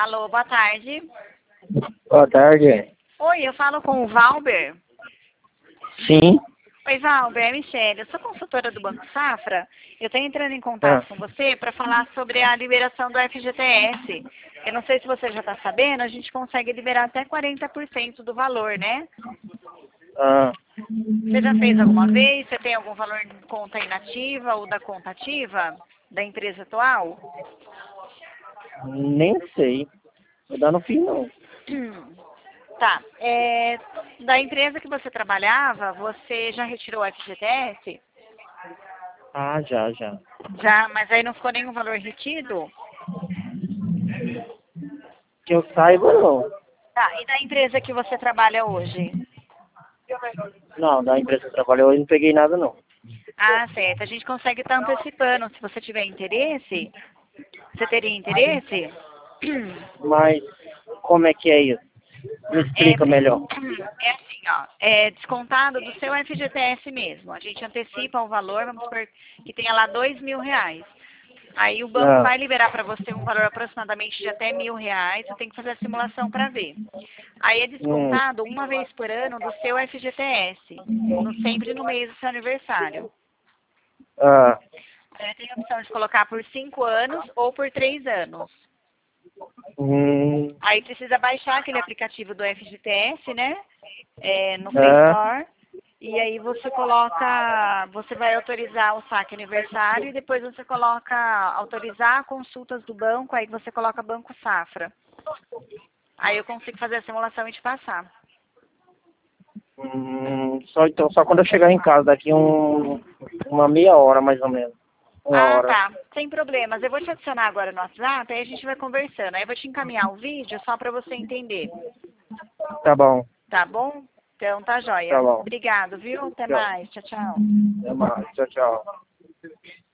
Alô, boa tarde. Boa tarde. Oi, eu falo com o Valber. Sim. Oi, Valber, é Michele. Eu sou consultora do Banco Safra. Eu estou entrando em contato com você para falar sobre a liberação do FGTS. Eu não sei se você já está sabendo, a gente consegue liberar até 40% do valor, né? Ah, Você já fez alguma vez? Você tem algum valor de conta inativa ou da conta ativa da empresa atual? nem sei. Vou dar no fim, não. Tá. Da empresa que você trabalhava, você já retirou o FGTS? Ah, já. Já, mas aí não ficou nenhum valor retido? Que eu saiba, não. Tá. E da empresa que você trabalha hoje? Não, da empresa que eu trabalho hoje não peguei nada, não. Ah, certo. A gente consegue estar antecipando. Se você tiver interesse, você teria interesse? Mas como é que é isso? Me É, explica melhor. é assim, ó, é descontado do seu FGTS mesmo. A gente antecipa o valor, vamos supor que tenha lá R$ 2.000. Aí o banco Ah, vai liberar para você um valor aproximadamente de até R$ 1.000. Você tem que fazer a simulação para ver. Aí é hum, descontado uma vez por ano do seu FGTS, sempre no mês do seu aniversário. ah, Tem a opção de colocar por 5 anos ou por 3 anos. hum, Aí precisa baixar aquele aplicativo do FGTS, né? No Play ah, Store. E aí você vai autorizar o saque aniversário e depois você coloca autorizar consultas do banco, aí você coloca Banco Safra. Aí eu consigo fazer a simulação e te passar. só quando eu chegar em casa, daqui uma meia hora, mais ou menos. Uma Ah, hora. tá. Sem problemas. Eu vou te adicionar agora no WhatsApp, aí a gente vai conversando. Aí eu vou te encaminhar o vídeo só para você entender. Tá bom, Tá bom? Então tá tá joia. bom. Obrigado, viu? Até Tchau. mais. Tchau, tchau. Até mais. Tchau, tchau.